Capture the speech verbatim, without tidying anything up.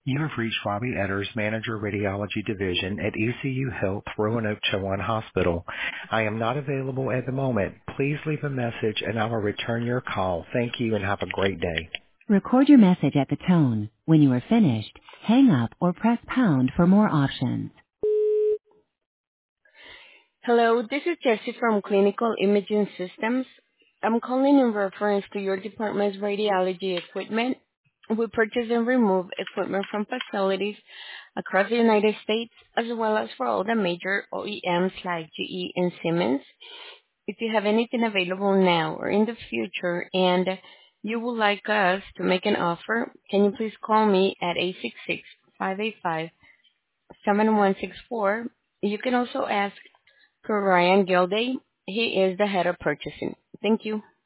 You have reached Robbie Etters, Manager Radiology Division at E C U Health Roanoke Chowan Hospital. I am not available at the moment. Please leave a message and I will return your call. Thank you and have a great day. Record your message at the tone. When you are finished, hang up or press pound for more options. Hello, this is Jessie from Clinical Imaging Systems. I'm calling in reference to your department's radiology equipment. We purchase and remove equipment from facilities across the United States, as well as for all the major O E Ms like G E and Siemens. If you have anything available now or in the future and you would like us to make an offer, can you please call me at eight six six, five eight five, seven one six four. You can also ask for Ryan Gilday. He is the head of purchasing. Thank you.